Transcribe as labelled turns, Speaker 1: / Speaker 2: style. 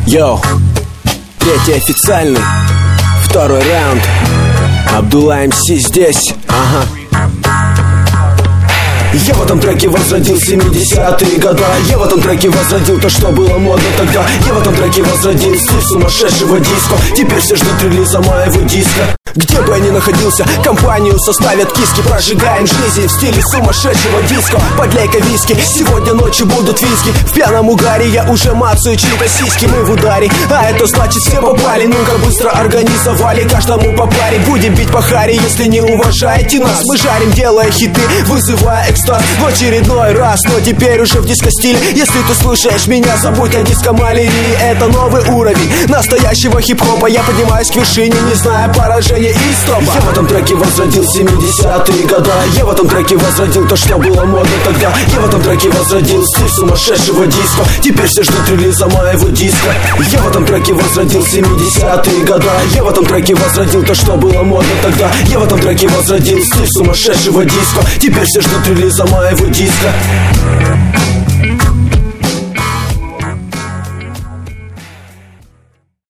Speaker 1: Йоу, третий официальный, второй раунд. Абдулла МС здесь, ага. Я в этом треке возродил 70-е года. Я в этом треке возродил то, что было модно тогда. Я в этом треке возродил стиль сумасшедшего диско. Теперь все ждут релиза моего диска. Где бы я ни находился, компанию составят киски. Прожигаем жизнь в стиле сумасшедшего диско. Подляйка виски, сегодня ночью будут виски. В пьяном угаре я уже мацаю чьи-то сиськи. Мы в ударе, а это значит все попали. Ну-ка быстро организовали, каждому по паре. Будем бить по харе, если не уважаете нас. Мы жарим, делая хиты, вызывая экстаз в очередной раз. Но теперь уже в диско-стиле. Если ты слушаешь меня, забудь о диско-малярии. Это новый уровень настоящего хип-хопа. Я поднимаюсь к вершине, не зная поражения и стопа. Я в этом треке возродил 70-е года. Я в этом треке возродил то, что было модно тогда. Я в этом треке возродил стиль сумасшедшего диско. Теперь все ждут релиза моего диска. Я в этом треке возродил 70-е года. Я в этом треке возродил то, что было модно тогда. Я в этом треке возродил стиль сумасшедшего диско. Теперь все ждут релиза моего диска.